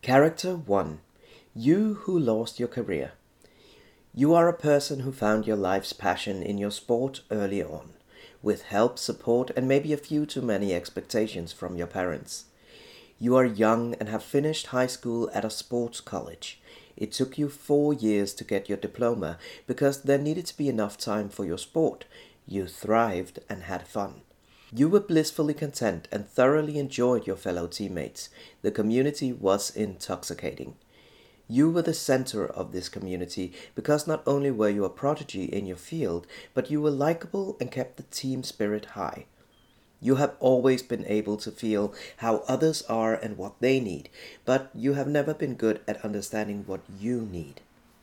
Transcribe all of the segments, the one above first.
Character 1. You who lost your career. You are a person who found your life's passion in your sport early on, with help, support, and maybe a few too many expectations from your parents. You are young and have finished high school at a sports college. It took you 4 years to get your diploma because there needed to be enough time for your sport. You thrived and had fun. You were blissfully content and thoroughly enjoyed your fellow teammates. The community was intoxicating. You were the center of this community because not only were you a prodigy in your field, but you were likable and kept the team spirit high. You have always been able to feel how others are and what they need, but you have never been good at understanding what you need.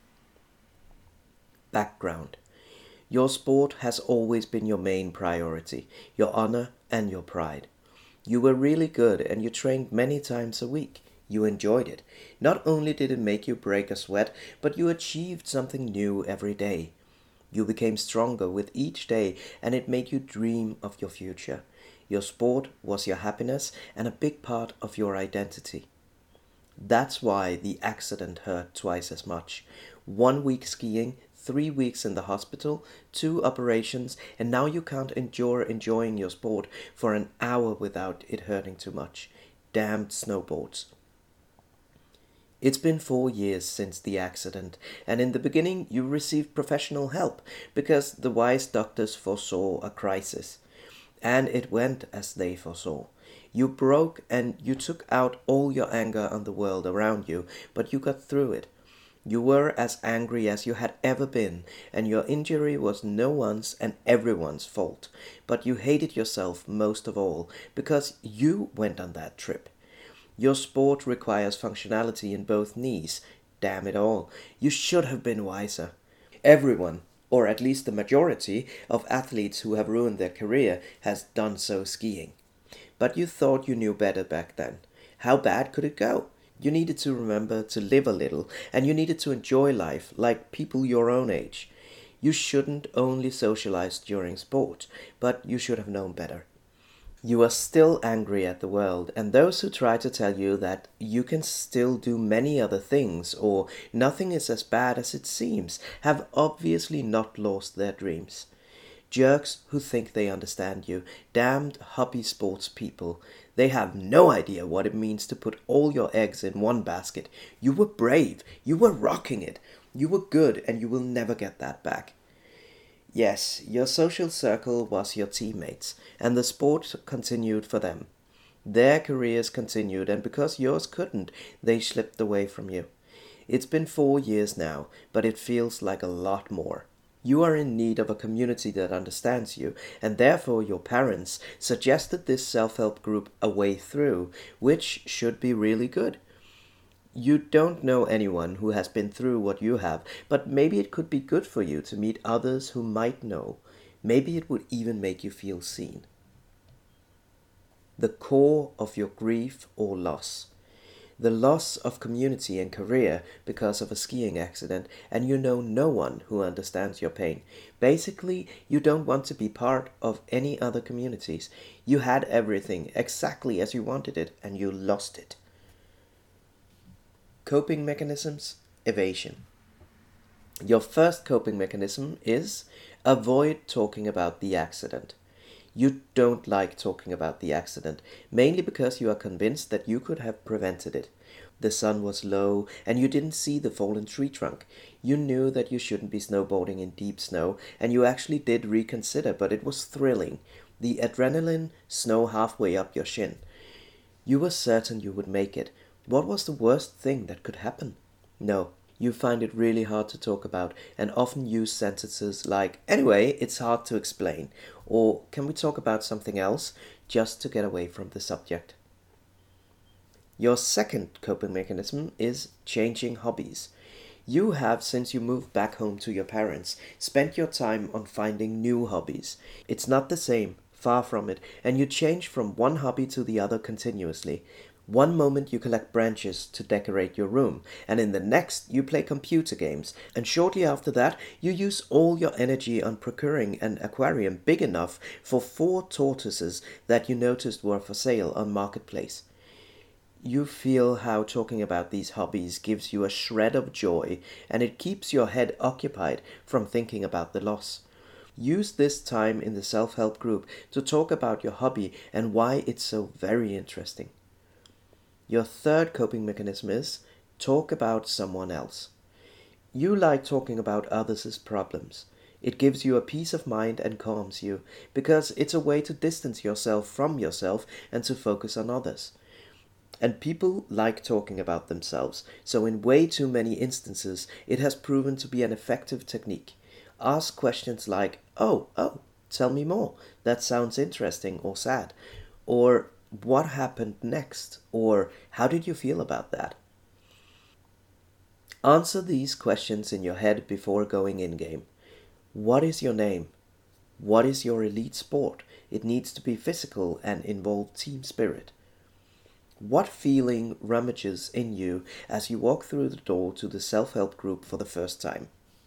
Background. Your sport has always been your main priority, your honor and your pride. You were really good and you trained many times a week. You enjoyed it. Not only did it make you break a sweat, but you achieved something new every day. You became stronger with each day and it made you dream of your future. Your sport was your happiness and a big part of your identity. That's why the accident hurt twice as much. 1 week skiing, 3 weeks in the hospital, 2 operations, and now you can't endure enjoying your sport for an hour without it hurting too much. Damned snowboards. It's been 4 years since the accident, and in the beginning you received professional help because the wise doctors foresaw a crisis. And it went as they foresaw. You broke and you took out all your anger on the world around you, but you got through it. You were as angry as you had ever been, and your injury was no one's and everyone's fault. But you hated yourself most of all because you went on that trip. Your sport requires functionality in both knees. Damn it all, you should have been wiser. Everyone, or at least the majority, of athletes who have ruined their career has done so skiing. But you thought you knew better back then. How bad could it go? You needed to remember to live a little, and you needed to enjoy life like people your own age. You shouldn't only socialize during sport, but you should have known better. You are still angry at the world, and those who try to tell you that you can still do many other things or nothing is as bad as it seems have obviously not lost their dreams. Jerks who think they understand you, damned hobby sports people. They have no idea what it means to put all your eggs in one basket. You were brave, you were rocking it, you were good, and you will never get that back. Yes, your social circle was your teammates, and the sport continued for them. Their careers continued, and because yours couldn't, they slipped away from you. It's been 4 years now, but it feels like a lot more. You are in need of a community that understands you, and therefore your parents suggested this self-help group A Way Through, which should be really good. You don't know anyone who has been through what you have, but maybe it could be good for you to meet others who might know. Maybe it would even make you feel seen. The core of your grief or loss. The loss of community and career because of a skiing accident, and you know no one who understands your pain. Basically, you don't want to be part of any other communities. You had everything exactly as you wanted it, and you lost it. Coping mechanisms, evasion. Your first coping mechanism is avoid talking about the accident. You don't like talking about the accident, mainly because you are convinced that you could have prevented it. The sun was low and you didn't see the fallen tree trunk. You knew that you shouldn't be snowboarding in deep snow, and you actually did reconsider, but it was thrilling. The adrenaline, snow halfway up your shin. You were certain you would make it. What was the worst thing that could happen? No, you find it really hard to talk about and often use sentences like, anyway, it's hard to explain, or can we talk about something else, just to get away from the subject. Your second coping mechanism is changing hobbies. You have, since you moved back home to your parents, spent your time on finding new hobbies. It's not the same, far from it, and you change from one hobby to the other continuously. One moment you collect branches to decorate your room, and in the next you play computer games, and shortly after that you use all your energy on procuring an aquarium big enough for 4 tortoises that you noticed were for sale on Marketplace. You feel how talking about these hobbies gives you a shred of joy and it keeps your head occupied from thinking about the loss. Use this time in the self help group to talk about your hobby and why it's so very interesting. Your third coping mechanism is talk about someone else. You like talking about others' problems. It gives you a peace of mind and calms you because it's a way to distance yourself from yourself and to focus on others. And people like talking about themselves, so in way too many instances, it has proven to be an effective technique. Ask questions like, tell me more. That sounds interesting or sad. Or, what happened next? Or, how did you feel about that? Answer these questions in your head before going in game. What is your name? What is your elite sport? It needs to be physical and involve team spirit. What feeling rummages in you as you walk through the door to the self help group for the first time?